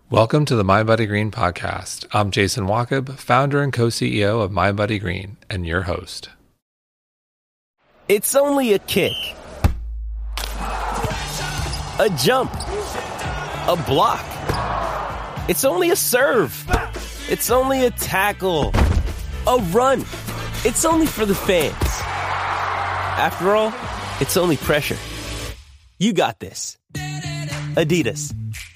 Welcome to the MindBodyGreen podcast. I'm Jason Wachob, founder and co-CEO of MindBodyGreen, and your host. It's only a kick, a jump, a block. It's only a serve. It's only a tackle, a run. It's only for the fans. After all, it's only pressure. You got this. Adidas.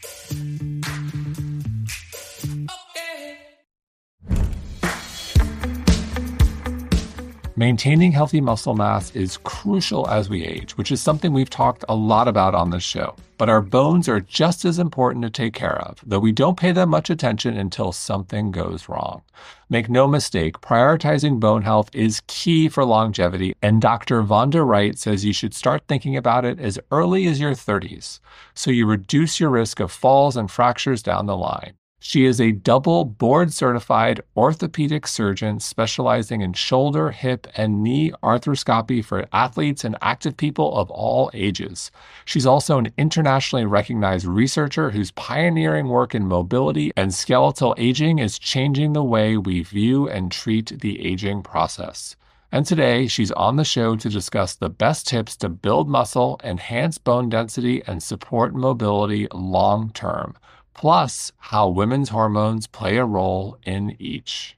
Maintaining healthy muscle mass is crucial as we age, which is something we've talked a lot about on this show. But our bones are just as important to take care of, though we don't pay them much attention until something goes wrong. Make no mistake, prioritizing bone health is key for longevity, and Dr. Vonda Wright says you should start thinking about it as early as your 30s, so you reduce your risk of falls and fractures down the line. She is a double board-certified orthopedic surgeon specializing in shoulder, hip, and knee arthroscopy for athletes and active people of all ages. She's also an internationally recognized researcher whose pioneering work in mobility and skeletal aging is changing the way we view and treat the aging process. And today, she's on the show to discuss the best tips to build muscle, enhance bone density, and support mobility long-term. Plus, how women's hormones play a role in each.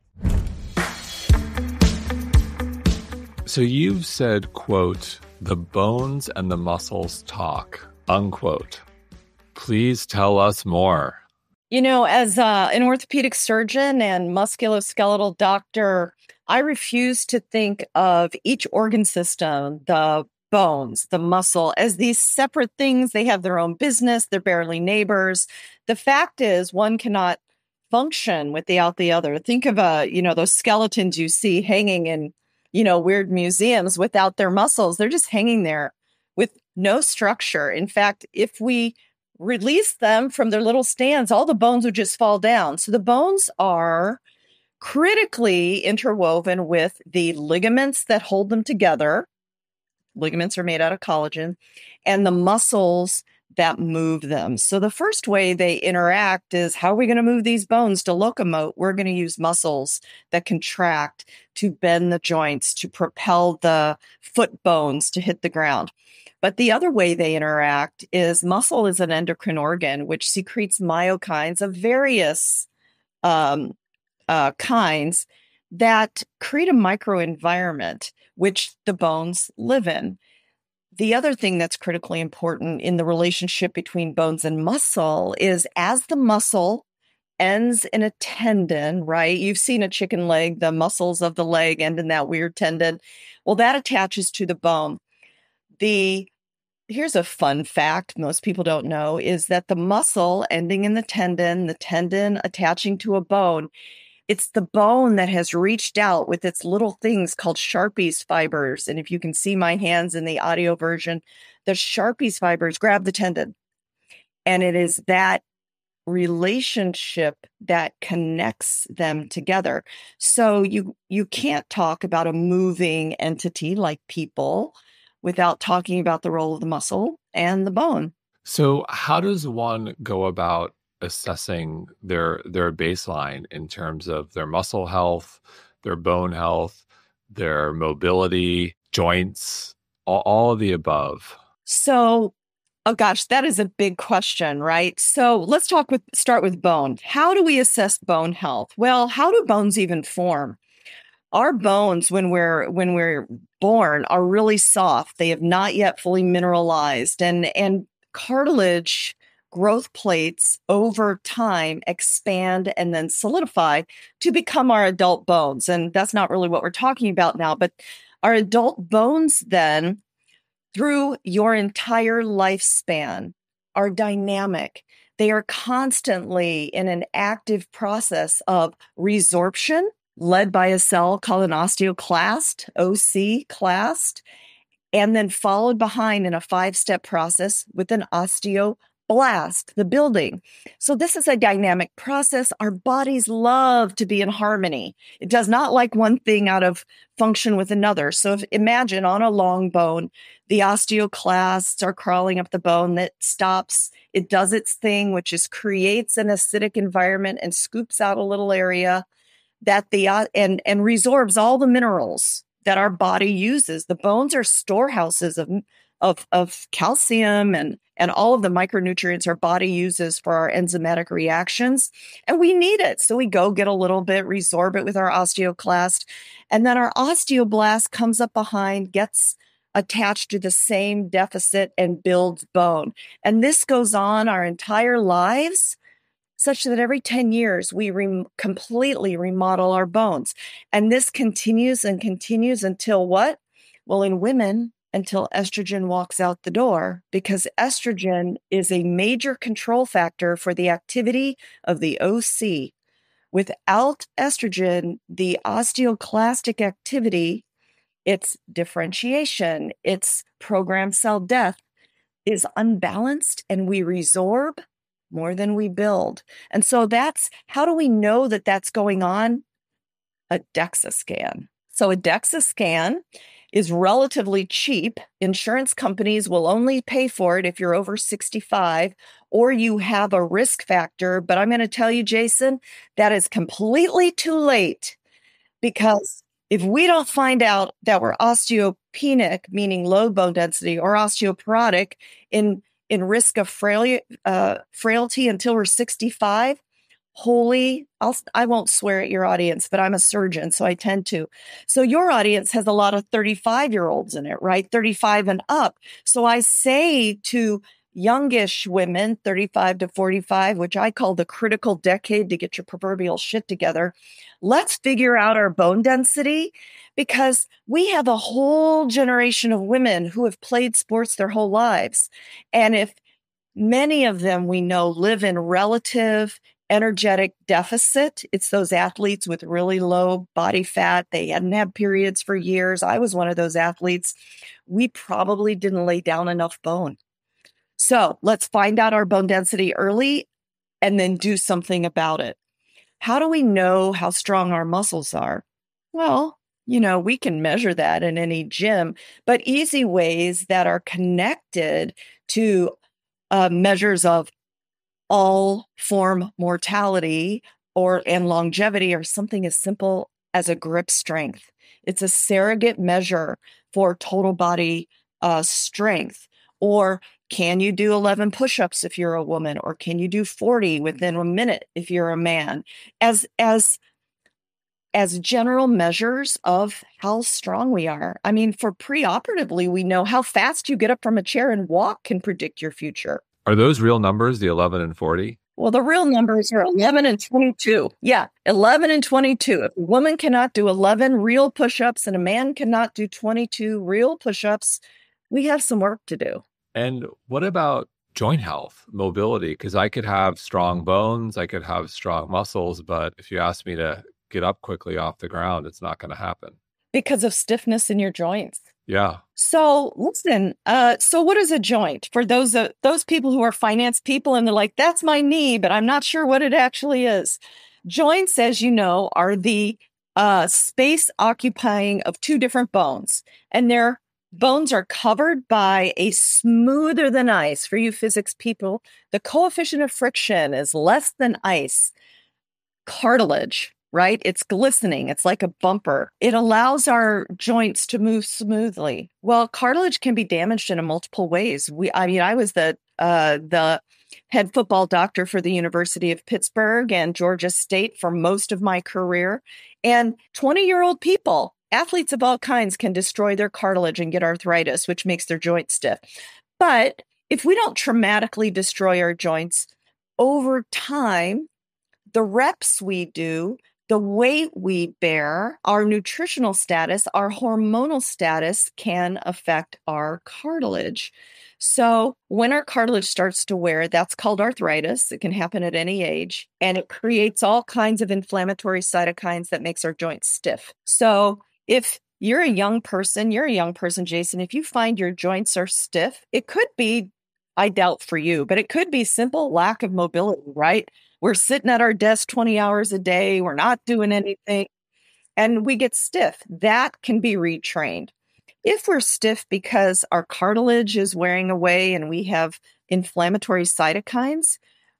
So you've said, quote, the bones and the muscles talk, unquote. Please tell us more. You know, as an orthopedic surgeon and musculoskeletal doctor, I refuse to think of each organ system, the bones, the muscle, as these separate things. They have their own business. They're barely neighbors. The fact is, one cannot function without the other. Think of those skeletons you see hanging in, weird museums without their muscles. They're just hanging there with no structure. In fact, if we release them from their little stands, all the bones would just fall down. So the bones are critically interwoven with the ligaments that hold them together. Ligaments are made out of collagen, and the muscles that move them. So the first way they interact is, how are we going to move these bones to locomote? We're going to use muscles that contract to bend the joints, to propel the foot bones to hit the ground. But the other way they interact is, muscle is an endocrine organ, which secretes myokines of various kinds that create a microenvironment which the bones live in. The other thing that's critically important in the relationship between bones and muscle is, as the muscle ends in a tendon, right? You've seen a chicken leg, the muscles of the leg end in that weird tendon. Well, that attaches to the bone. Here's a fun fact most people don't know, is that the muscle ending in the tendon attaching to a bone, it's the bone that has reached out with its little things called Sharpie's fibers. And if you can see my hands in the audio version, the Sharpie's fibers grab the tendon. And it is that relationship that connects them together. So you can't talk about a moving entity like people without talking about the role of the muscle and the bone. So how does one go about assessing their baseline in terms of their muscle health, their bone health, their mobility, joints, all of the above? So, oh gosh, that is a big question, right? So let's start with bone. How do we assess bone health? Well, how do bones even form? Our bones, when we're born, are really soft. They have not yet fully mineralized, and cartilage growth plates over time expand and then solidify to become our adult bones. And that's not really what we're talking about now, but our adult bones then, through your entire lifespan, are dynamic. They are constantly in an active process of resorption, led by a cell called an osteoclast, osteoclast, and then followed behind in a 5-step process with an osteoblast. blast, the building. So this is a dynamic process. Our bodies love to be in harmony. It does not like one thing out of function with another. So imagine on a long bone, the osteoclasts are crawling up the bone that stops. It does its thing, which is creates an acidic environment and scoops out a little area that and resorbs all the minerals that our body uses. The bones are storehouses of calcium and all of the micronutrients our body uses for our enzymatic reactions. And we need it. So we go get a little bit, resorb it with our osteoclast. And then our osteoblast comes up behind, gets attached to the same deficit and builds bone. And this goes on our entire lives, such that every 10 years, we completely remodel our bones. And this continues and continues until what? Well, in women, until estrogen walks out the door, because estrogen is a major control factor for the activity of the OC. Without estrogen, the osteoclastic activity, its differentiation, its programmed cell death is unbalanced, and we resorb more than we build. And so that's, how do we know that that's going on? A DEXA scan. So a DEXA scan is relatively cheap. Insurance companies will only pay for it if you're over 65 or you have a risk factor. But I'm going to tell you, Jason, that is completely too late, because if we don't find out that we're osteopenic, meaning low bone density, or osteoporotic in risk of frailty until we're 65, I won't swear at your audience, but I'm a surgeon, so I tend to. So your audience has a lot of 35-year-olds in it, right? 35 and up. So I say to youngish women, 35 to 45, which I call the critical decade to get your proverbial shit together, let's figure out our bone density, because we have a whole generation of women who have played sports their whole lives. And if many of them we know live in relative energetic deficit, it's those athletes with really low body fat. They hadn't had periods for years. I was one of those athletes. We probably didn't lay down enough bone. So let's find out our bone density early and then do something about it. How do we know how strong our muscles are? Well, we can measure that in any gym, but easy ways that are connected to measures of all form mortality and longevity are something as simple as a grip strength. It's a surrogate measure for total body strength. Or can you do 11 push-ups if you're a woman? Or can you do 40 within a minute if you're a man? As general measures of how strong we are. I mean, for preoperatively, we know how fast you get up from a chair and walk can predict your future. Are those real numbers, the 11 and 40? Well, the real numbers are 11 and 22. Yeah, 11 and 22. If a woman cannot do 11 real push-ups and a man cannot do 22 real push-ups, we have some work to do. And what about joint health, mobility? Because I could have strong bones, I could have strong muscles, but if you ask me to get up quickly off the ground, it's not going to happen. Because of stiffness in your joints. Yeah. So listen, so what is a joint? For those people who are finance people and they're like, that's my knee, but I'm not sure what it actually is. Joints, as you know, are the space occupying of two different bones. And their bones are covered by a smoother than ice. For you physics people, the coefficient of friction is less than ice. Cartilage. Right? It's glistening. It's like a bumper. It allows our joints to move smoothly. Well, cartilage can be damaged in multiple ways. I was the head football doctor for the University of Pittsburgh and Georgia State for most of my career. And 20-year-old people, athletes of all kinds, can destroy their cartilage and get arthritis, which makes their joints stiff. But if we don't traumatically destroy our joints over time, the reps we do, the weight we bear, our nutritional status, our hormonal status can affect our cartilage. So when our cartilage starts to wear, that's called arthritis. It can happen at any age, and it creates all kinds of inflammatory cytokines that makes our joints stiff. So if you're a young person, Jason, if you find your joints are stiff, it could be I doubt for you, but it could be simple lack of mobility, right? We're sitting at our desk 20 hours a day. We're not doing anything and we get stiff. That can be retrained. If we're stiff because our cartilage is wearing away and we have inflammatory cytokines,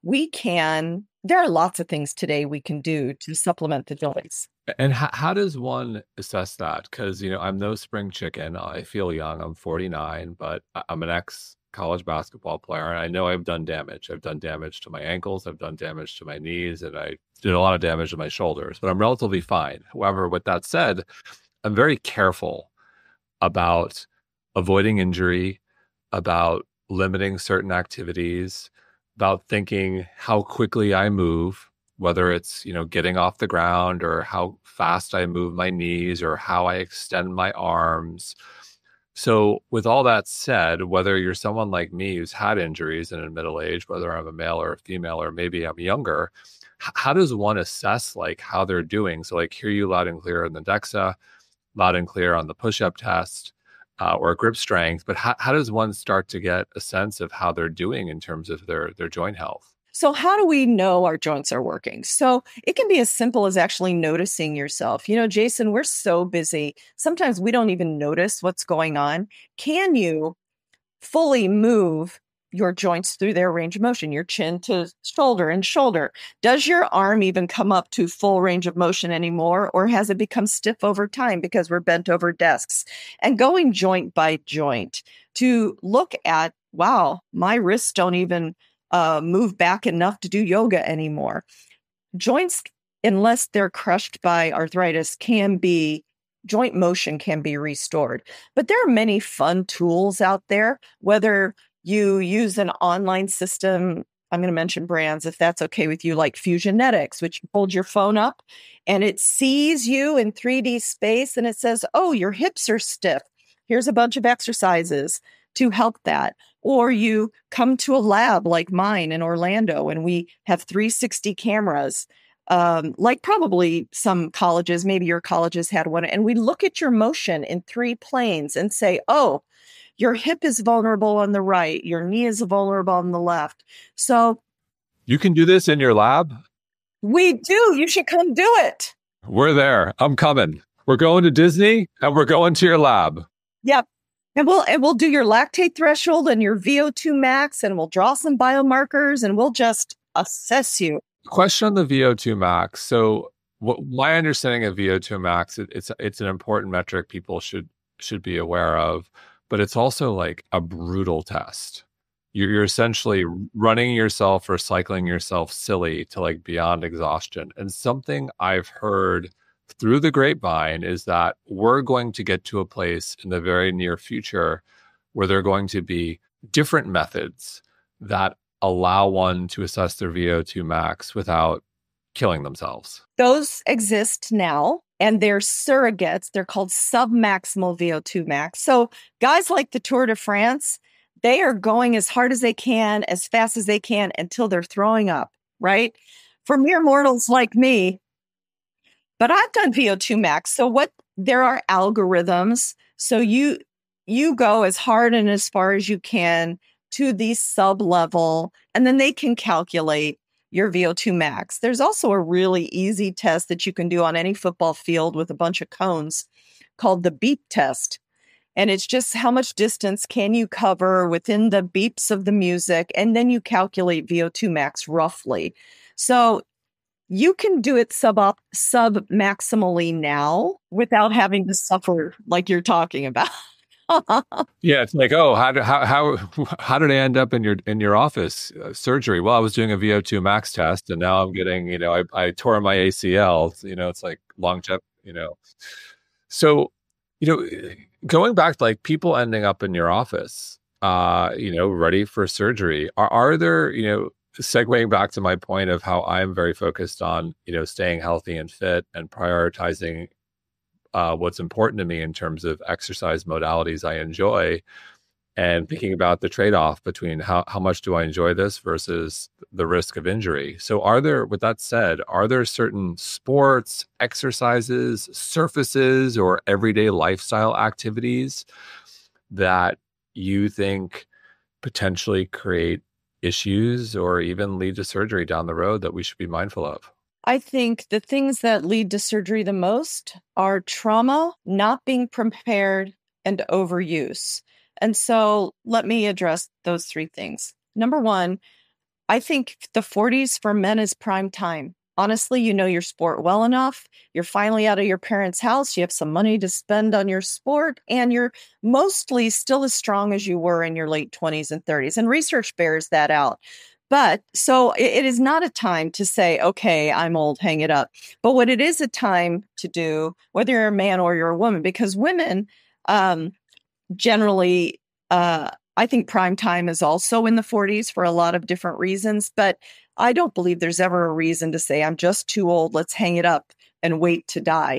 there are lots of things today we can do to supplement the joints. And how does one assess that? Because, I'm no spring chicken. I feel young. I'm 49, but I'm an ex-college basketball player. And I know I've done damage. I've done damage to my ankles. I've done damage to my knees. And I did a lot of damage to my shoulders. But I'm relatively fine. However, with that said, I'm very careful about avoiding injury, about limiting certain activities, about thinking how quickly I move, whether it's, getting off the ground or how fast I move my knees or how I extend my arms. So with all that said, whether you're someone like me who's had injuries in middle age, whether I'm a male or a female, or maybe I'm younger, how does one assess like how they're doing? So like hear you loud and clear in the DEXA, loud and clear on the push-up test or grip strength, but how does one start to get a sense of how they're doing in terms of their joint health? So how do we know our joints are working? So it can be as simple as actually noticing yourself. Jason, we're so busy. Sometimes we don't even notice what's going on. Can you fully move your joints through their range of motion, your chin to shoulder and shoulder? Does your arm even come up to full range of motion anymore? Or has it become stiff over time because we're bent over desks? And going joint by joint to look at, wow, my wrists don't even move back enough to do yoga anymore. Joints, unless they're crushed by arthritis, joint motion can be restored. But there are many fun tools out there, whether you use an online system. I'm going to mention brands if that's okay with you, like Fusionetics, which you hold your phone up and it sees you in 3D space and it says, oh, your hips are stiff. Here's a bunch of exercises to help that. Or you come to a lab like mine in Orlando and we have 360 cameras, like probably some colleges, maybe your colleges had one. And we look at your motion in 3 planes and say, oh, your hip is vulnerable on the right. Your knee is vulnerable on the left. So you can do this in your lab? We do. You should come do it. We're there. I'm coming. We're going to Disney and we're going to your lab. Yep. And we'll do your lactate threshold and your VO2 max, and we'll draw some biomarkers, and we'll just assess you. Question on the VO2 max. So, my understanding of VO2 max, it's an important metric people should be aware of, but it's also like a brutal test. You're essentially running yourself or cycling yourself silly to like beyond exhaustion. And something I've heard through the grapevine is that we're going to get to a place in the very near future where there are going to be different methods that allow one to assess their VO2 max without killing themselves. Those exist now, and they're surrogates. They're called submaximal VO2 max. So guys like the Tour de France, they are going as hard as they can, as fast as they can until they're throwing up, right? For mere mortals like me, but I've done VO2 max. So there are algorithms. So you go as hard and as far as you can to the sub level, and then they can calculate your VO2 max. There's also a really easy test that you can do on any football field with a bunch of cones called the beep test. And it's just how much distance can you cover within the beeps of the music, and then you calculate VO2 max roughly. So you can do it sub-maximally now without having to suffer like you're talking about. Yeah, it's like, oh, how did I end up in your office surgery? Well, I was doing a VO2 max test, and now I'm getting, I tore my ACL. It's like longevity. So, going back to like people ending up in your office, ready for surgery. Are there, segueing back to my point of how I'm very focused on, staying healthy and fit and prioritizing what's important to me in terms of exercise modalities I enjoy, and thinking about the trade-off between how much do I enjoy this versus the risk of injury. So with that said, are there certain sports, exercises, surfaces, or everyday lifestyle activities that you think potentially create issues or even lead to surgery down the road that we should be mindful of? I think the things that lead to surgery the most are trauma, not being prepared, and overuse. And so let me address those three things. Number one, I think the 40s for men is prime time. Honestly, you know your sport well enough. You're finally out of your parents' house. You have some money to spend on your sport, and you're mostly still as strong as you were in your late 20s and 30s. And research bears that out. But so it is not a time to say, okay, I'm old, hang it up. But what it is a time to do, whether you're a man or you're a woman, because women generally, I think prime time is also in the 40s for a lot of different reasons. But I don't believe there's ever a reason to say, I'm just too old, let's hang it up and wait to die.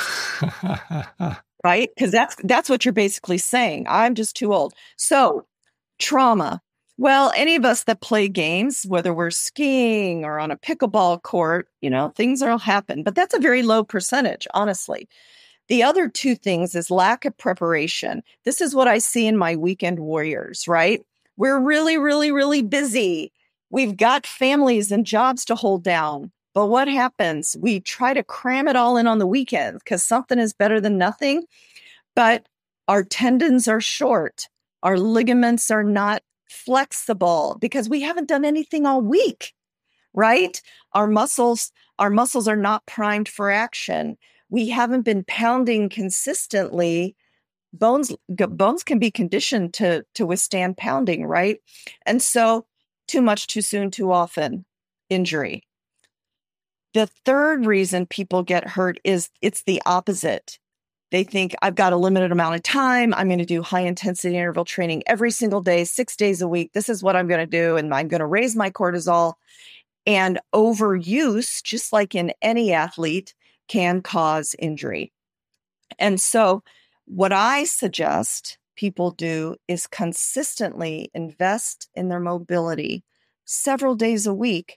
Right? Because that's what you're basically saying. I'm just too old. So trauma. Well, any of us that play games, whether we're skiing or on a pickleball court, things will happen. But that's a very low percentage, honestly. The other two things is lack of preparation. This is what I see in my weekend warriors, right? We're really, really, really busy. We've got families and jobs to hold down. But what happens? We try to cram it all in on the weekend because something is better than nothing. But our tendons are short. Our ligaments are not flexible because we haven't done anything all week, right? Our muscles are not primed for action. We haven't been pounding consistently. Bones can be conditioned to withstand pounding, right? And so too much, too soon, too often, injury. The third reason people get hurt is it's the opposite. They think I've got a limited amount of time. I'm going to do high intensity interval training every single day, 6 days a week. This is what I'm going to do. And I'm going to raise my cortisol. And overuse, just like in any athlete, can cause injury. And so what I suggest people do is consistently invest in their mobility several days a week.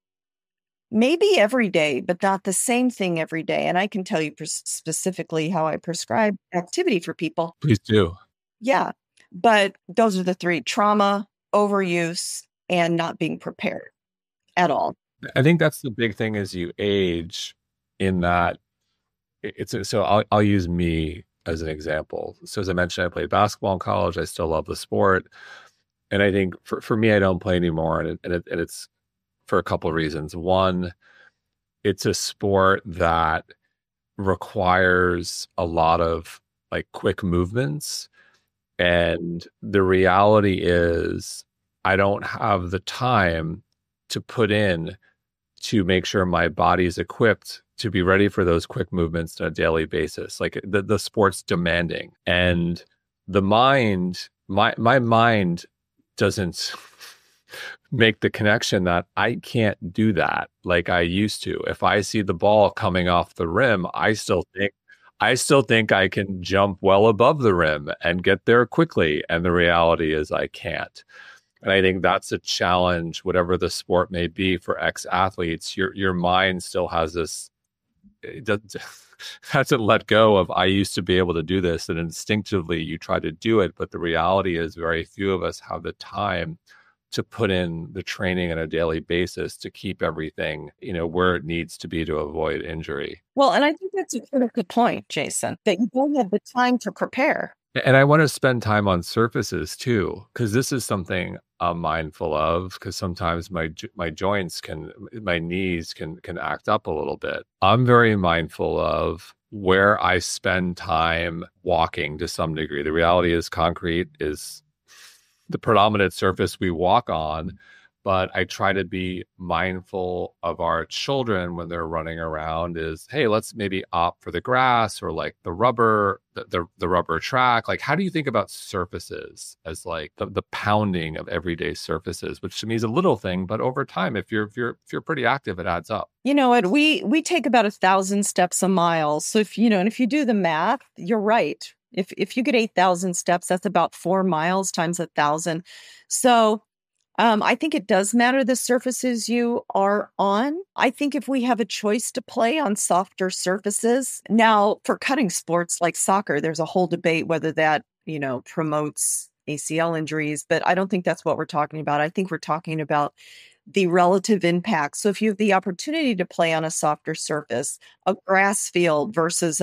Maybe every day, but not the same thing every day. And I can tell you specifically how I prescribe activity for people. Please do. Yeah. But those are the three: trauma, overuse, and not being prepared at all. I think that's the big thing as you age, in that so I'll use me as an example. So as I mentioned, I played basketball in college. I still love the sport. And I think for me, I don't play anymore. And it's for a couple of reasons. One, it's a sport that requires a lot of quick movements. And the reality is I don't have the time to put in to make sure my body is equipped to be ready for those quick movements on a daily basis. Like the sport's demanding. And the mind, my mind doesn't make the connection that I can't do that like I used to. If I see the ball coming off the rim, I still think I can jump well above the rim and get there quickly. And the reality is I can't. And I think that's a challenge, whatever the sport may be, for ex-athletes. Your mind still has this, it hasn't let go of, I used to be able to do this, and instinctively you try to do it. But the reality is very few of us have the time to put in the training on a daily basis to keep everything, where it needs to be to avoid injury. Well, and I think that's a critical point, Jason, that you don't have the time to prepare. And I want to spend time on surfaces too, because this is something I'm mindful of, because sometimes my joints my knees can act up a little bit. I'm very mindful of where I spend time walking to some degree. The reality is concrete is the predominant surface we walk on, but I try to be mindful of our children when they're running around is, hey, let's maybe opt for the grass or the rubber, the rubber track. How do you think about surfaces as the pounding of everyday surfaces, which to me is a little thing, but over time, if you're pretty active, it adds up. You know what? We take about 1,000 steps a mile. So if you do the math, you're right. If you get 8,000 steps, that's about 4 miles times 1,000. So I think it does matter the surfaces you are on. I think if we have a choice to play on softer surfaces, now for cutting sports like soccer, there's a whole debate whether that, promotes ACL injuries, but I don't think that's what we're talking about. I think we're talking about the relative impact. So if you have the opportunity to play on a softer surface, a grass field versus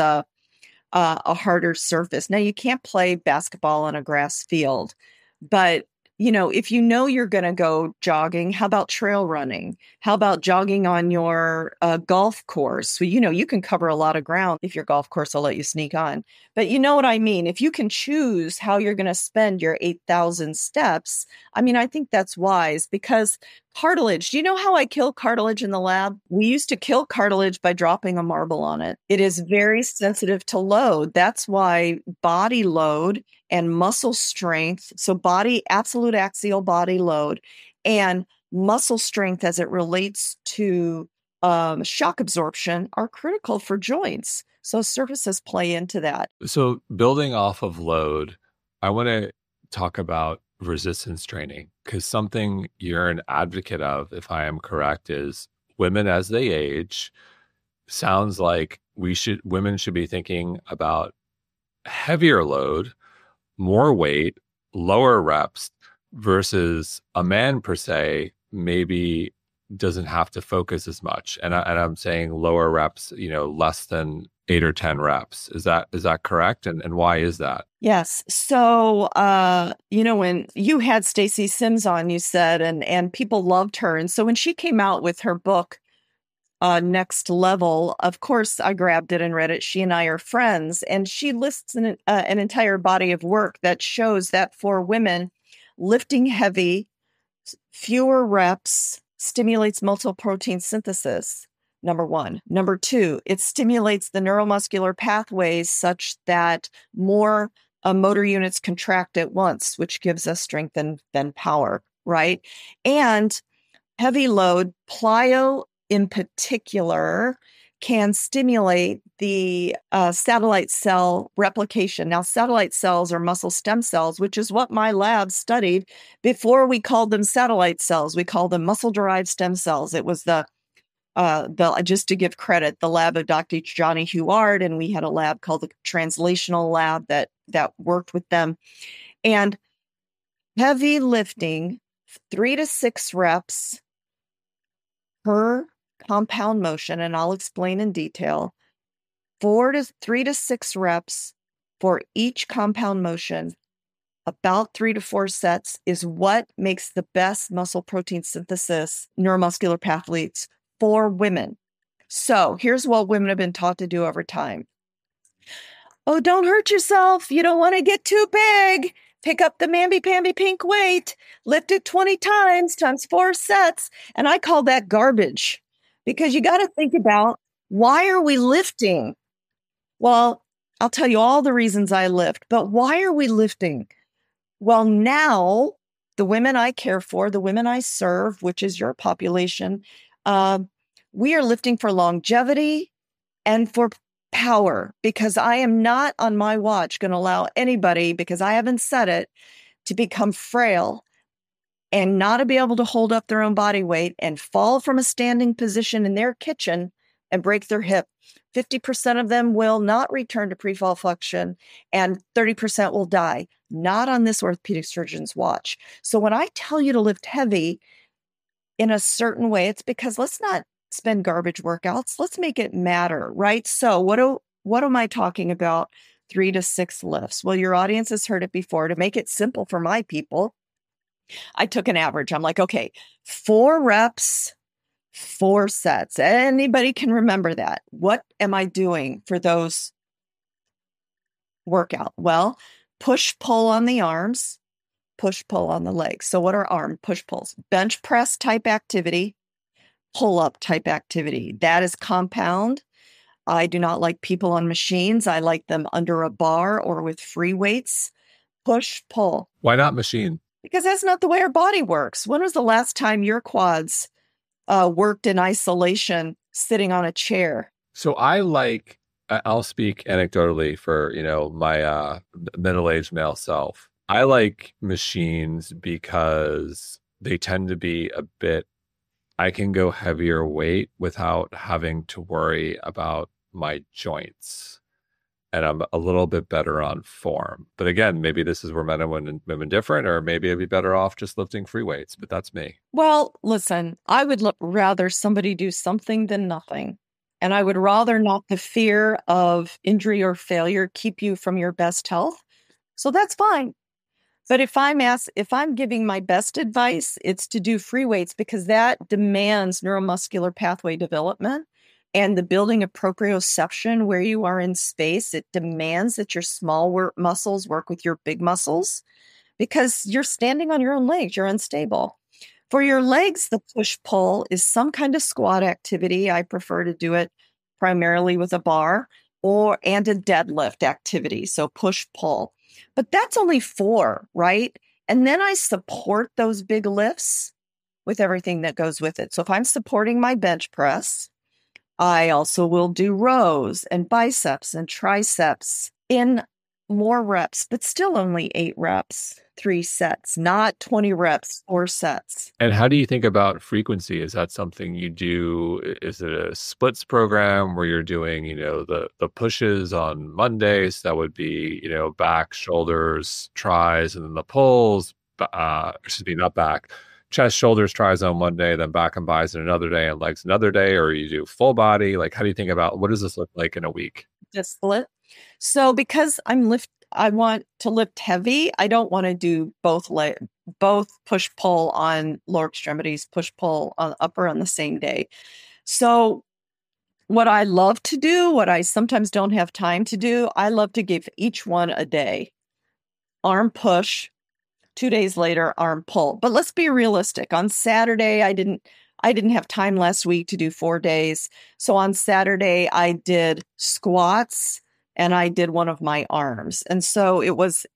a harder surface. Now, you can't play basketball on a grass field, but if you know you're going to go jogging, how about trail running? How about jogging on your golf course? So, you can cover a lot of ground if your golf course will let you sneak on. But you know what I mean? If you can choose how you're going to spend your 8,000 steps, I think that's wise, because cartilage, do you know how I kill cartilage in the lab? We used to kill cartilage by dropping a marble on it. It is very sensitive to load. That's why body load and muscle strength, so absolute axial body load and muscle strength as it relates to shock absorption are critical for joints. So surfaces play into that. So building off of load, I want to talk about resistance training, because something you're an advocate of, if I am correct, is women as they age. Sounds like women should be thinking about heavier load, more weight, lower reps, versus a man per se maybe doesn't have to focus as much. And I'm saying lower reps, less than 8 or 10 reps. Is that correct? And why is that? Yes. So, when you had Stacy Sims on, you said, and people loved her. And so when she came out with her book, Next Level, of course, I grabbed it and read it. She and I are friends, and she lists an entire body of work that shows that for women, lifting heavy, fewer reps stimulates muscle protein synthesis. Number one. Number two, it stimulates the neuromuscular pathways such that more motor units contract at once, which gives us strength and then power, right? And heavy load, plyo in particular, can stimulate the satellite cell replication. Now, satellite cells are muscle stem cells, which is what my lab studied before we called them satellite cells. We called them muscle-derived stem cells. It was just to give credit, the lab of Dr. Johnny Huard, and we had a lab called the Translational Lab that worked with them. And heavy lifting, 3 to 6 reps per compound motion, and I'll explain in detail, 3 to 6 reps for each compound motion, about 3 to 4 sets, is what makes the best muscle protein synthesis neuromuscular pathways for women. So here's what women have been taught to do over time. Oh, don't hurt yourself. You don't want to get too big. Pick up the mamby-pamby pink weight, lift it 20 times 4 sets. And I call that garbage, because you got to think about, why are we lifting? Well, I'll tell you all the reasons I lift, but why are we lifting? Well, now the women I care for, the women I serve, which is your population, we are lifting for longevity and for power, because I am not on my watch going to allow anybody, because I haven't said it, to become frail and not to be able to hold up their own body weight and fall from a standing position in their kitchen and break their hip. 50% of them will not return to pre-fall flexion, and 30% will die. Not on this orthopedic surgeon's watch. So when I tell you to lift heavy in a certain way, it's because let's not spend garbage workouts. Let's make it matter, right? So what am I talking about? 3 to 6 lifts. Well, your audience has heard it before. To make it simple for my people, I took an average. I'm like, okay, 4 reps, 4 sets. Anybody can remember that. What am I doing for those workout? Well, push-pull on the arms, push-pull on the legs. So what are arm push-pulls? Bench press type activity, pull-up type activity. That is compound. I do not like people on machines. I like them under a bar or with free weights. Push-pull. Why not machine? Because that's not the way our body works. When was the last time your quads worked in isolation sitting on a chair? So I'll speak anecdotally for, my middle-aged male self. I like machines because they tend to be I can go heavier weight without having to worry about my joints. and I'm a little bit better on form. But again, maybe this is where men and women different, or maybe I'd be better off just lifting free weights, but that's me. Well, listen, I would rather somebody do something than nothing. And I would rather not the fear of injury or failure keep you from your best health. So that's fine. But if I'm giving my best advice, it's to do free weights because that demands neuromuscular pathway development and the building of proprioception where you are in space. It demands that your small muscles work with your big muscles because you're standing on your own legs. You're unstable. For your legs, the push-pull is some kind of squat activity. I prefer to do it primarily with a bar and a deadlift activity. So push-pull. But that's only 4, right? And then I support those big lifts with everything that goes with it. So if I'm supporting my bench press, I also will do rows and biceps and triceps in more reps, but still only 8 reps, 3 sets, not 20 reps, 4 sets. And how do you think about frequency? Is that something you do? Is it a splits program where you're doing, the pushes on Mondays? That would be, back, shoulders, tries, and then the pulls, not back, chest, shoulders, tries on one day, then back and bis another day and legs another day, or you do full body? Like, how do you think about what does this look like in a week? Just split. So because I want to lift heavy, I don't want to do both push pull on lower extremities, push pull on upper on the same day. So what I love to do, what I sometimes don't have time to do, I love to give each one a day. Arm push, 2 days later, arm pull. But let's be realistic. On Saturday, I didn't have time last week to do 4 days. So on Saturday, I did squats and I did one of my arms. And so it was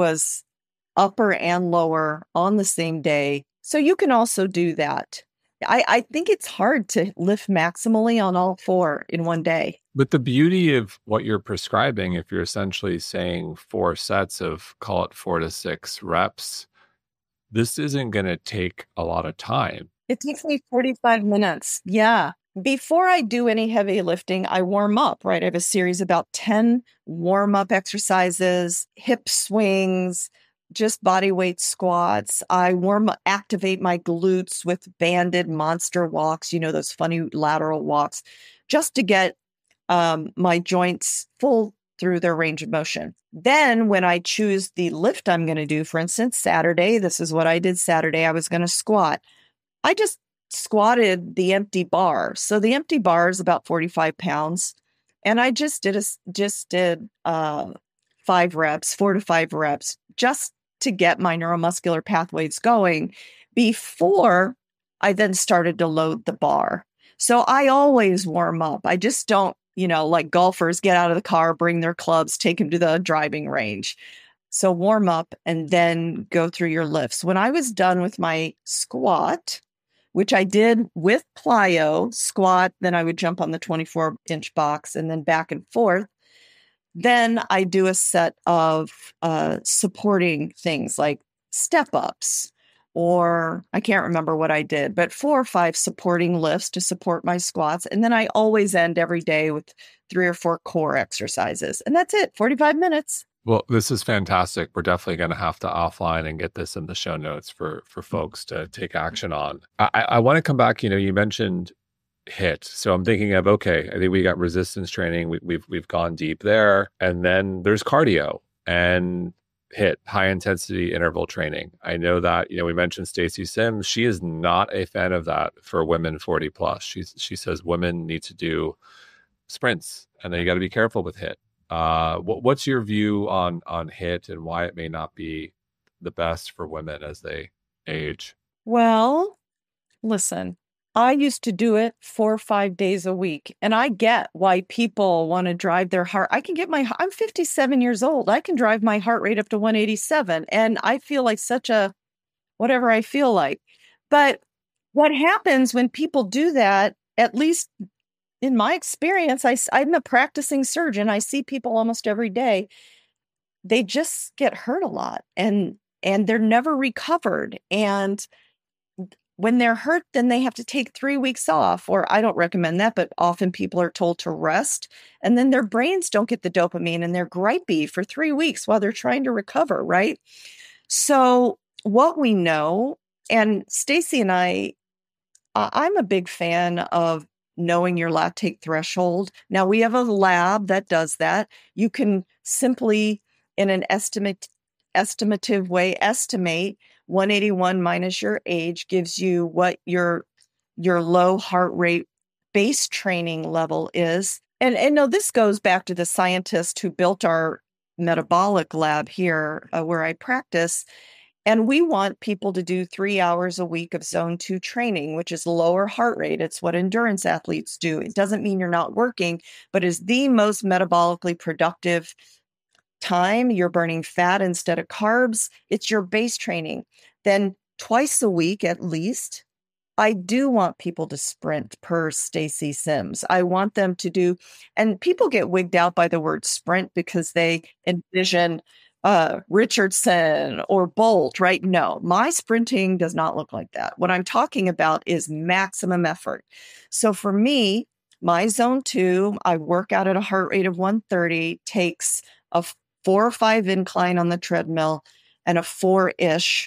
upper and lower on the same day. So you can also do that. I think it's hard to lift maximally on all 4 in one day. But the beauty of what you're prescribing, if you're essentially saying 4 sets of, call it 4 to 6 reps, this isn't going to take a lot of time. It takes me 45 minutes. Yeah. Before I do any heavy lifting, I warm up, right? I have a series about 10 warm-up exercises, hip swings, just body weight squats. I activate my glutes with banded monster walks, those funny lateral walks, just to get my joints full through their range of motion. Then when I choose the lift I'm going to do, for instance, Saturday, this is what I did Saturday. I was going to squat. I just squatted the empty bar. So the empty bar is about 45 pounds. And I just did 5 reps, 4 to 5 reps, just to get my neuromuscular pathways going before I then started to load the bar. So I always warm up. I just don't, like golfers get out of the car, bring their clubs, take them to the driving range. So warm up and then go through your lifts. When I was done with my squat, which I did with plyo squat, then I would jump on the 24-inch box and then back and forth. Then I do a set of supporting things like step ups, or I can't remember what I did, but 4 or 5 supporting lifts to support my squats. And then I always end every day with 3 or 4 core exercises. And that's it, 45 minutes. Well, this is fantastic. We're definitely going to have to offline and get this in the show notes for folks to take action on. I want to come back. You mentioned HIIT. So I'm thinking of, okay, I think we got resistance training. We've gone deep there. And then there's cardio and HIIT, high intensity interval training. I know that, we mentioned Stacy Sims. She is not a fan of that for women 40 plus. She says women need to do sprints and then you got to be careful with HIIT. What's your view on HIIT and why it may not be the best for women as they age? Well, listen, I used to do it 4 or 5 days a week, and I get why people want to drive their heart. I'm 57 years old. I can drive my heart rate up to 187, and I feel like whatever I feel like. But what happens when people do that, at least in my experience, I'm a practicing surgeon. I see people almost every day. They just get hurt a lot and they're never recovered. And when they're hurt, then they have to take 3 weeks off, or I don't recommend that, but often people are told to rest, and then their brains don't get the dopamine and they're gripey for 3 weeks while they're trying to recover, right? So what we know, and Stacy and I'm a big fan of knowing your lactate threshold. Now we have a lab that does that. You can simply, in an estimative way, estimate 181 minus your age gives you what your low heart rate base training level is. And no, this goes back to the scientist who built our metabolic lab here where I practice. And we want people to do 3 hours a week of zone 2 training, which is lower heart rate. It's what endurance athletes do. It doesn't mean you're not working, but is the most metabolically productive time. You're burning fat instead of carbs. It's your base training. Then twice a week at least, I do want people to sprint per Stacy Sims. I want them to do, and people get wigged out by the word sprint because they envision Richardson or Bolt, right? No, my sprinting does not look like that. What I'm talking about is maximum effort. So for me, my zone 2, I work out at a heart rate of 130, takes a 4 or 5 incline on the treadmill and a 4-ish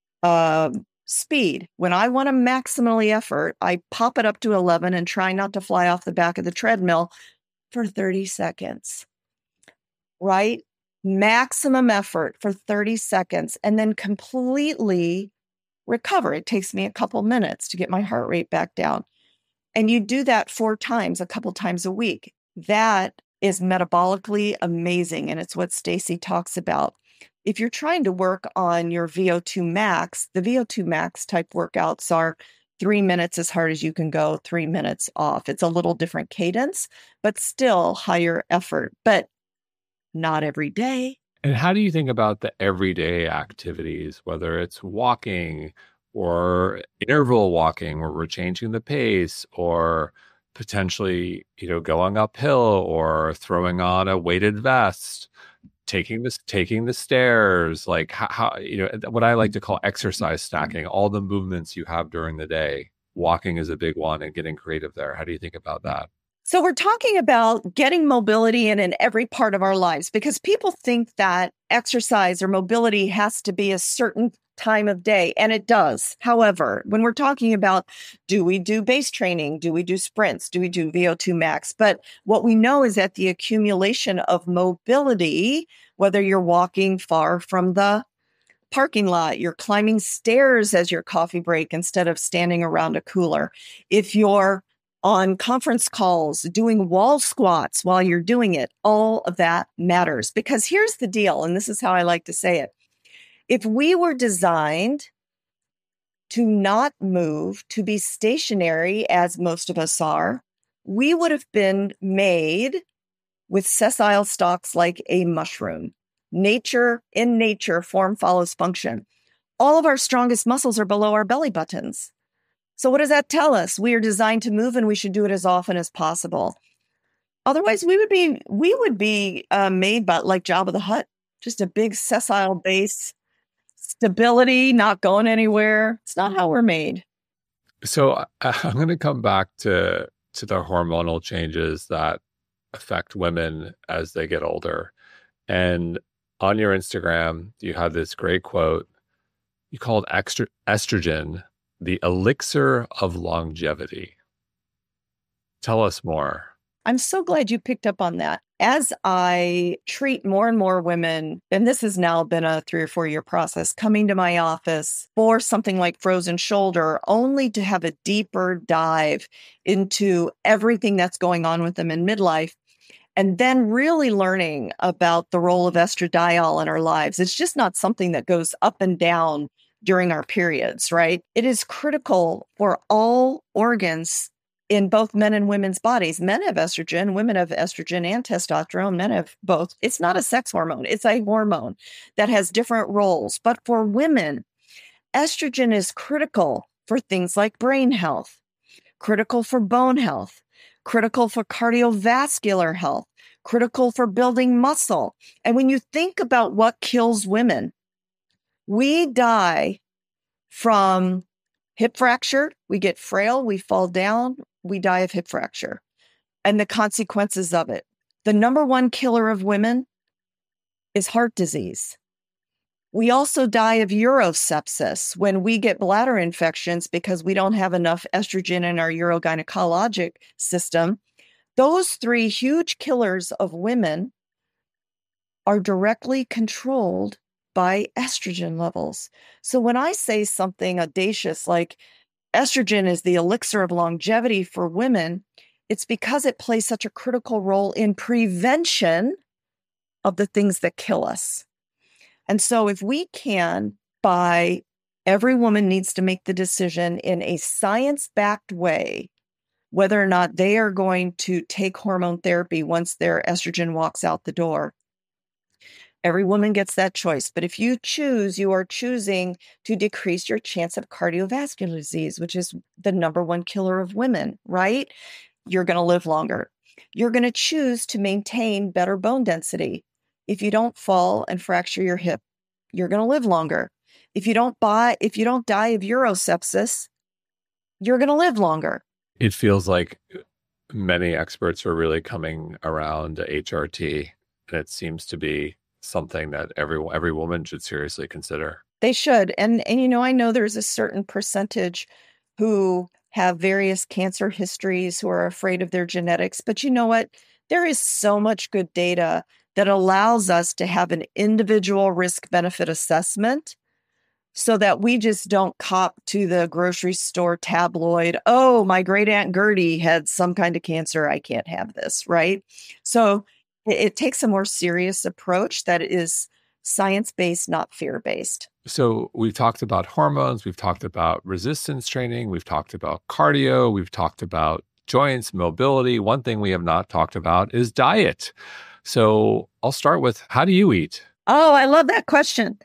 speed. When I want to maximally effort, I pop it up to 11 and try not to fly off the back of the treadmill for 30 seconds, right? Maximum effort for 30 seconds and then completely recover. It takes me a couple minutes to get my heart rate back down. And you do that 4 times, a couple times a week. That is metabolically amazing. And it's what Stacy talks about. If you're trying to work on your VO2 max, the VO2 max type workouts are 3 minutes as hard as you can go, 3 minutes off. It's a little different cadence, but still higher effort. But not every day. And how do you think about the everyday activities, whether it's walking or interval walking, where we're changing the pace, or potentially, going uphill or throwing on a weighted vest, taking the stairs, like how what I like to call exercise stacking, all the movements you have during the day. Walking is a big one and getting creative there. How do you think about that? So we're talking about getting mobility in every part of our lives, because people think that exercise or mobility has to be a certain time of day, and it does. However, when we're talking about, do we do base training? Do we do sprints? Do we do VO2 max? But what we know is that the accumulation of mobility, whether you're walking far from the parking lot, you're climbing stairs as your coffee break instead of standing around a cooler, if you're on conference calls, doing wall squats while you're doing it, all of that matters. Because here's the deal, and this is how I like to say it. If we were designed to not move, to be stationary, as most of us are, we would have been made with sessile stalks like a mushroom. In nature, form follows function. All of our strongest muscles are below our belly buttons. So what does that tell us? We are designed to move, and we should do it as often as possible. Otherwise, we would be made by like Jabba the Hutt, just a big sessile base, stability, not going anywhere. It's not how we're made. So I'm going to come back to the hormonal changes that affect women as they get older. And on your Instagram, you had this great quote. You called estrogen the elixir of longevity. Tell us more. I'm so glad you picked up on that. As I treat more and more women, and this has now been a 3 or 4 year process, coming to my office for something like frozen shoulder, only to have a deeper dive into everything that's going on with them in midlife, and then really learning about the role of estradiol in our lives. It's just not something that goes up and down during our periods, right? It is critical for all organs in both men and women's bodies. Men have estrogen, women have estrogen and testosterone, men have both. It's not a sex hormone. It's a hormone that has different roles. But for women, estrogen is critical for things like brain health, critical for bone health, critical for cardiovascular health, critical for building muscle. And when you think about what kills women, we die from Hip fracture, we get frail, we fall down, we die of hip fracture. And the consequences of it. The number one killer of women is heart disease. We also die of urosepsis when we get bladder infections because we don't have enough estrogen in our urogynecologic system. Those three huge killers of women are directly controlled by estrogen levels. So when I say something audacious like estrogen is the elixir of longevity for women, it's because it plays such a critical role in prevention of the things that kill us. And so if we can, every woman needs to make the decision in a science-backed way, whether or not they are going to take hormone therapy once their estrogen walks out the door. Every woman gets that choice. But if you choose, you are choosing to decrease your chance of cardiovascular disease, which is the number one killer of women, right? You're going to live longer. You're going to choose to maintain better bone density. If you don't fall and fracture your hip, you're going to live longer. If you don't die of urosepsis, you're going to live longer. It feels like many experts are really coming around to HRT, and it seems to be something that every woman should seriously consider. They should. And I know there's a certain percentage who have various cancer histories, who are afraid of their genetics. But you know what? There is so much good data that allows us to have an individual risk-benefit assessment so that we just don't cop to the grocery store tabloid, oh, my great Aunt Gertie had some kind of cancer, I can't have this, right? So it takes a more serious approach that is science-based, not fear-based. So we've talked about hormones, we've talked about resistance training, we've talked about cardio, we've talked about joints, mobility. One thing we have not talked about is diet. So I'll start with, how do you eat? Oh, I love that question.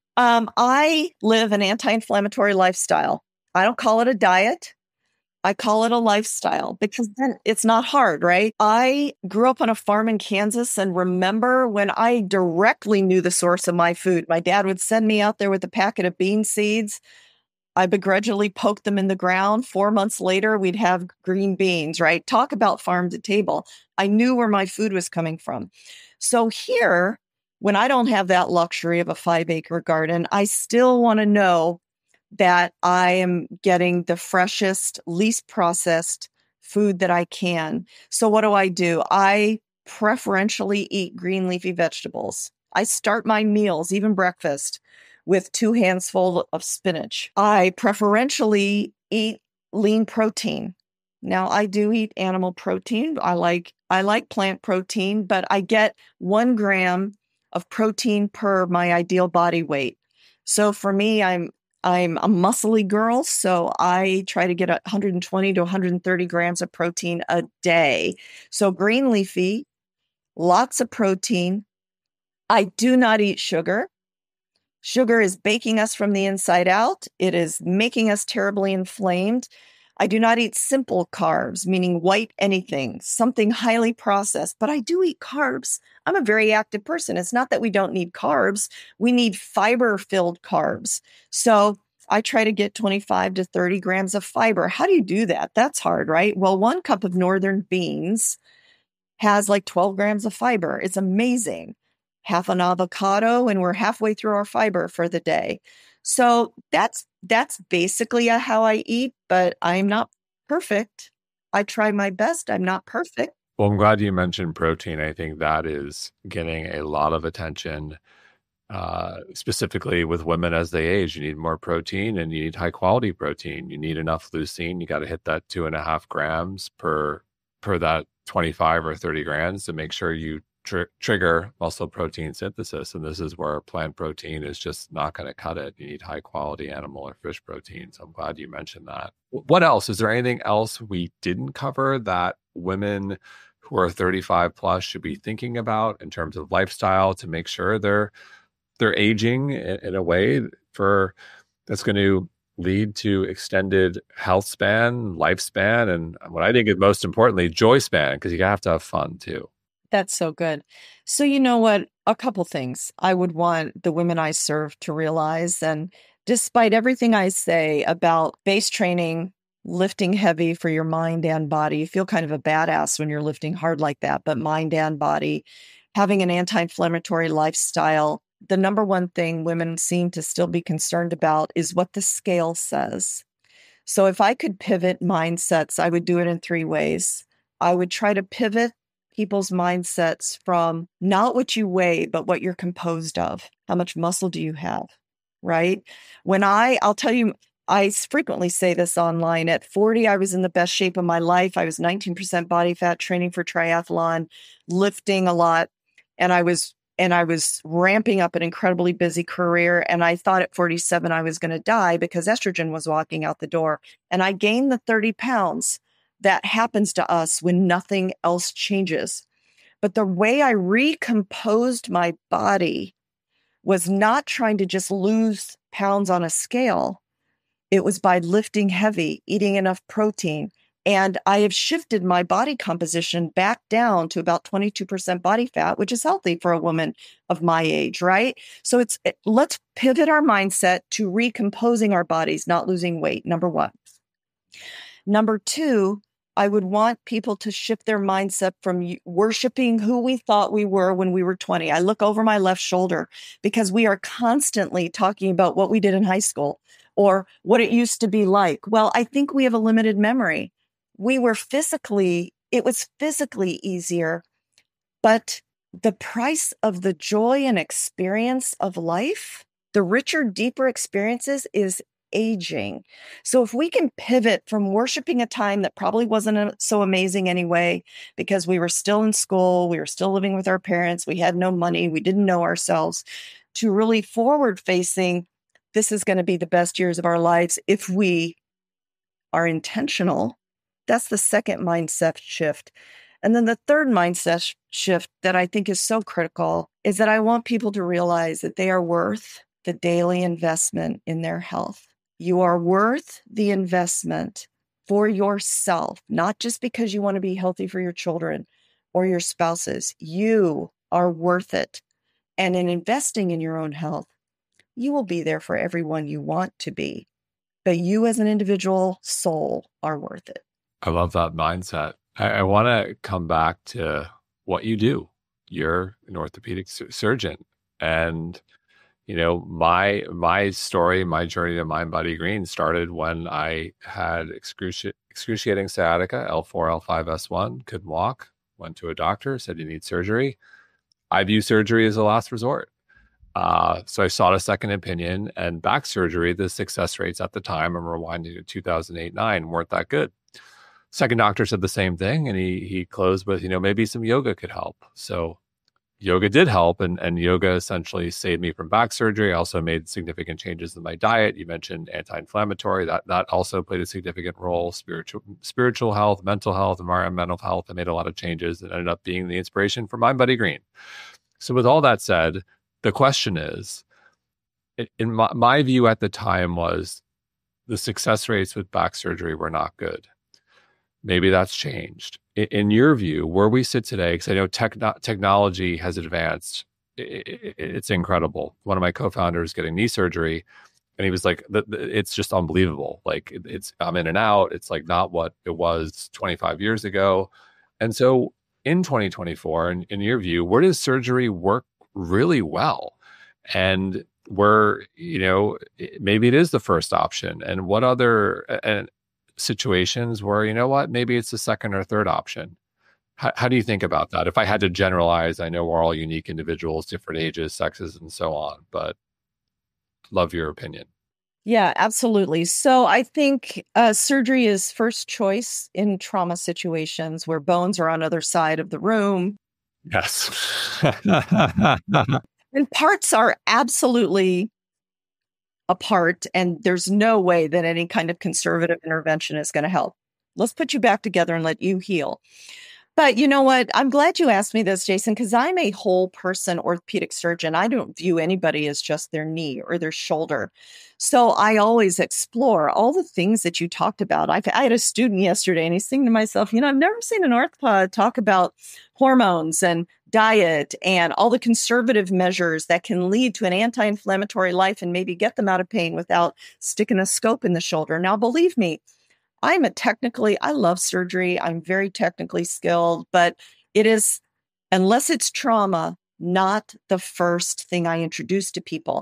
I live an anti-inflammatory lifestyle. I don't call it a diet. I call it a lifestyle because then it's not hard, right? I grew up on a farm in Kansas and remember when I directly knew the source of my food. My dad would send me out there with a packet of bean seeds. I begrudgingly poked them in the ground. 4 months later, we'd have green beans, right? Talk about farm to table. I knew where my food was coming from. So here, when I don't have that luxury of a 5-acre garden, I still want to know that I am getting the freshest, least processed food that I can. So what do? I preferentially eat green leafy vegetables. I start my meals, even breakfast, with 2 handsful of spinach. I preferentially eat lean protein. Now, I do eat animal protein. I like plant protein, but I get 1 gram of protein per my ideal body weight. So for me, I'm a muscly girl, so I try to get 120 to 130 grams of protein a day. So green leafy, lots of protein. I do not eat sugar. Sugar is baking us from the inside out. It is making us terribly inflamed. I do not eat simple carbs, meaning white anything, something highly processed, but I do eat carbs. I'm a very active person. It's not that we don't need carbs. We need fiber-filled carbs. So I try to get 25 to 30 grams of fiber. How do you do that? That's hard, right? Well, 1 cup of northern beans has like 12 grams of fiber. It's amazing. Half an avocado, and we're halfway through our fiber for the day. So that's basically how I eat, but I'm not perfect. I try my best. I'm not perfect. Well, I'm glad you mentioned protein. I think that is getting a lot of attention, specifically with women as they age. You need more protein and you need high quality protein. You need enough leucine. You got to hit that 2.5 grams per that 25 or 30 grams to make sure you trigger muscle protein synthesis. And this is where plant protein is just not going to cut it. You need high quality animal or fish protein. So I'm glad you mentioned that. What else? Is there anything else we didn't cover that women who are 35 plus should be thinking about in terms of lifestyle to make sure they're aging in a way that's going to lead to extended health span, lifespan, and what I think is most importantly, joy span, because you have to have fun too. That's so good. So you know what? A couple things I would want the women I serve to realize, and despite everything I say about base training, lifting heavy for your mind and body, you feel kind of a badass when you're lifting hard like that, but mind and body, having an anti-inflammatory lifestyle, the number one thing women seem to still be concerned about is what the scale says. So if I could pivot mindsets, I would do it in 3 ways. I would try to pivot people's mindsets from not what you weigh, but what you're composed of. How much muscle do you have, right? I'll tell you, I frequently say this online. At 40, I was in the best shape of my life. I was 19% body fat, training for triathlon, lifting a lot. And I was ramping up an incredibly busy career. And I thought at 47, I was going to die because estrogen was walking out the door. And I gained the 30 pounds. That happens to us when nothing else changes. But the way I recomposed my body was not trying to just lose pounds on a scale. It was by lifting heavy, eating enough protein. And I have shifted my body composition back down to about 22% body fat, which is healthy for a woman of my age, right? So let's pivot our mindset to recomposing our bodies, not losing weight, number 1. Number 2, I would want people to shift their mindset from worshiping who we thought we were when we were 20. I look over my left shoulder because we are constantly talking about what we did in high school or what it used to be like. Well, I think we have a limited memory. It was physically easier, but the price of the joy and experience of life, the richer, deeper experiences is aging. So if we can pivot from worshiping a time that probably wasn't so amazing anyway, because we were still in school, we were still living with our parents, we had no money, we didn't know ourselves, to really forward facing, this is going to be the best years of our lives if we are intentional. That's the second mindset shift. And then the third mindset shift that I think is so critical is that I want people to realize that they are worth the daily investment in their health. You are worth the investment for yourself, not just because you want to be healthy for your children or your spouses. You are worth it. And in investing in your own health, you will be there for everyone you want to be. But you as an individual soul are worth it. I love that mindset. I want to come back to what you do. You're an orthopedic surgeon. And my story, my journey to Mind Body Green started when I had excruciating sciatica, L4, L5, S1, couldn't walk, went to a doctor, said you need surgery. I view surgery as a last resort. So I sought a second opinion, and back surgery, the success rates at the time, I'm rewinding to 2008-9, weren't that good. Second doctor said the same thing, and he closed with, maybe some yoga could help. So yoga did help, and yoga essentially saved me from back surgery. I also made significant changes in my diet. You mentioned anti-inflammatory. That also played a significant role. Spiritual health, mental health, environmental health. I made a lot of changes that ended up being the inspiration for Mind Body Green. So with all that said, the question is, in my view at the time was the success rates with back surgery were not good. Maybe that's changed. In your view, where we sit today, because I know technology has advanced, it's incredible. One of my co-founders getting knee surgery, and he was like, it's just unbelievable. Like I'm in and out. It's like not what it was 25 years ago. And so in 2024, in your view, where does surgery work really well? And where, maybe it is the first option. And what other situations where, maybe it's the second or third option? How do you think about that? If I had to generalize, I know we're all unique individuals, different ages, sexes, and so on, but love your opinion. Yeah, absolutely. So I think surgery is first choice in trauma situations where bones are on either side of the room. Yes. And parts are absolutely apart, and there's no way that any kind of conservative intervention is going to help. Let's put you back together and let you heal. But you know what? I'm glad you asked me this, Jason, because I'm a whole person orthopedic surgeon. I don't view anybody as just their knee or their shoulder. So I always explore all the things that you talked about. I had a student yesterday and he's thinking to myself, I've never seen an orthopod talk about hormones and diet and all the conservative measures that can lead to an anti-inflammatory life and maybe get them out of pain without sticking a scope in the shoulder. Now, believe me, I love surgery. I'm very technically skilled, but it is, unless it's trauma, not the first thing I introduce to people.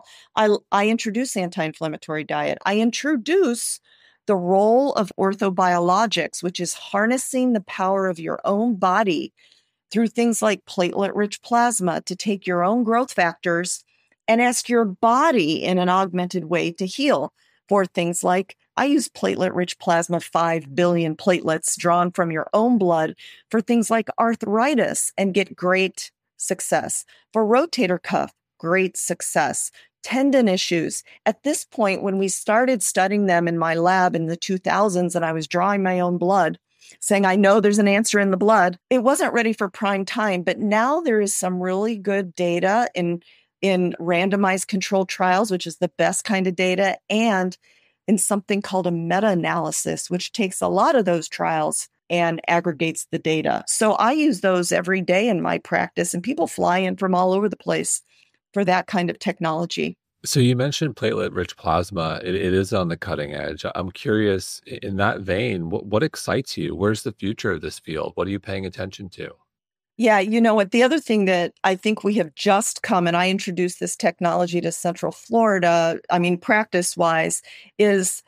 I introduce anti-inflammatory diet. I introduce the role of orthobiologics, which is harnessing the power of your own body through things like platelet-rich plasma to take your own growth factors and ask your body in an augmented way to heal for things like, I use platelet-rich plasma, 5 billion platelets drawn from your own blood for things like arthritis and get great success. For rotator cuff, great success. Tendon issues. At this point, when we started studying them in my lab in the 2000s and I was drawing my own blood, saying, I know there's an answer in the blood, it wasn't ready for prime time. But now there is some really good data in randomized controlled trials, which is the best kind of data, and in something called a meta-analysis, which takes a lot of those trials and aggregates the data. So I use those every day in my practice, and people fly in from all over the place for that kind of technology. So you mentioned platelet-rich plasma. It is on the cutting edge. I'm curious, in that vein, what excites you? Where's the future of this field? What are you paying attention to? Yeah, you know what? The other thing that I think we have just come, and I introduced this technology to Central Florida, practice-wise, is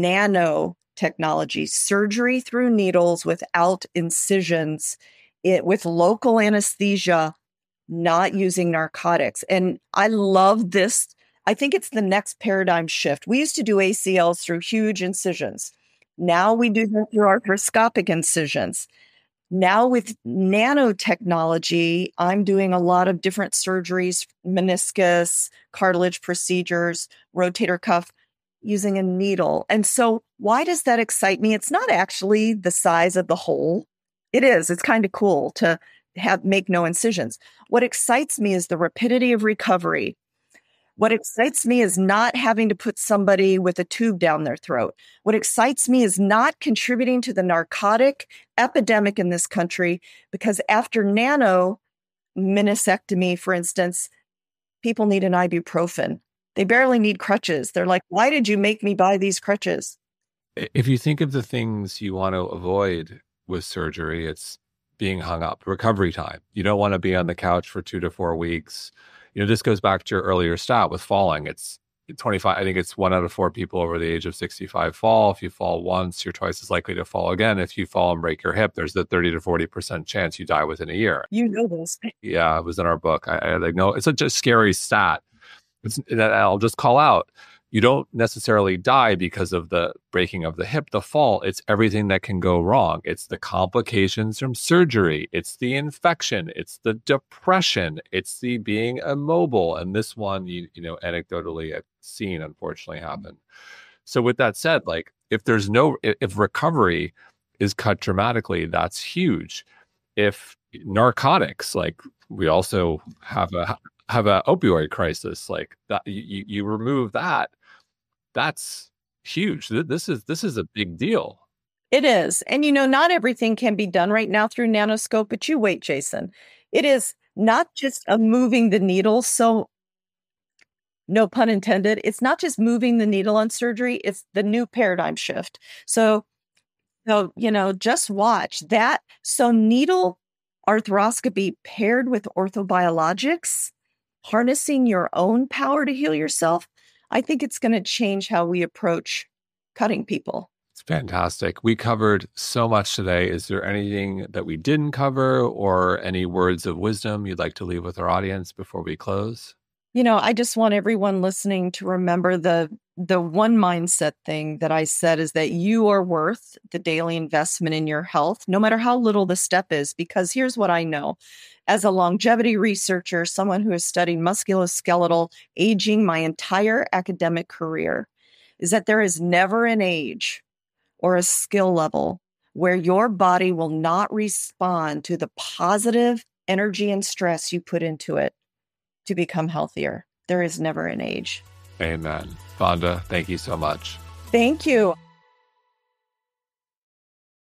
nanotechnology, surgery through needles without incisions, with local anesthesia, not using narcotics. And I love this. I think it's the next paradigm shift. We used to do ACLs through huge incisions. Now we do them through arthroscopic incisions. Now with nanotechnology, I'm doing a lot of different surgeries, meniscus, cartilage procedures, rotator cuff, using a needle. And so why does that excite me? It's not actually the size of the hole. It is. It's kind of cool to make no incisions. What excites me is the rapidity of recovery. What excites me is not having to put somebody with a tube down their throat. What excites me is not contributing to the narcotic epidemic in this country, because after nano meniscectomy, for instance, people need an ibuprofen. They barely need crutches. They're like, why did you make me buy these crutches? If you think of the things you want to avoid with surgery, it's being hung up, recovery time. You don't want to be on the couch for 2 to 4 weeks. This goes back to your earlier stat with falling. It's 25. I think it's 1 out of 4 people over the age of 65 fall. If you fall once, you're twice as likely to fall again. If you fall and break your hip, there's the 30 to 40% chance you die within a year. You know this. Yeah, it was in our book. I know it's such a scary stat. That I'll just call out. You don't necessarily die because of the breaking of the hip, the fall. It's everything that can go wrong. It's the complications from surgery. It's the infection. It's the depression. It's the being immobile. And this one, anecdotally, I've seen, unfortunately, happen. So with that said, if recovery is cut dramatically, that's huge. If narcotics, we also have a opioid crisis, like that, you remove that, that's huge. This is a big deal. It is. And not everything can be done right now through nanoscope, but you wait, Jason. It is not just a moving the needle. So no pun intended. It's not just moving the needle on surgery. It's the new paradigm shift. So just watch that. So needle arthroscopy paired with orthobiologics, harnessing your own power to heal yourself, I think it's going to change how we approach cutting people. It's fantastic. We covered so much today. Is there anything that we didn't cover or any words of wisdom you'd like to leave with our audience before we close? I just want everyone listening to remember the one mindset thing that I said is that you are worth the daily investment in your health, no matter how little the step is, because here's what I know. As a longevity researcher, someone who has studied musculoskeletal aging my entire academic career, is that there is never an age or a skill level where your body will not respond to the positive energy and stress you put into it to become healthier. There is never an age. Amen. Vonda, thank you so much. Thank you.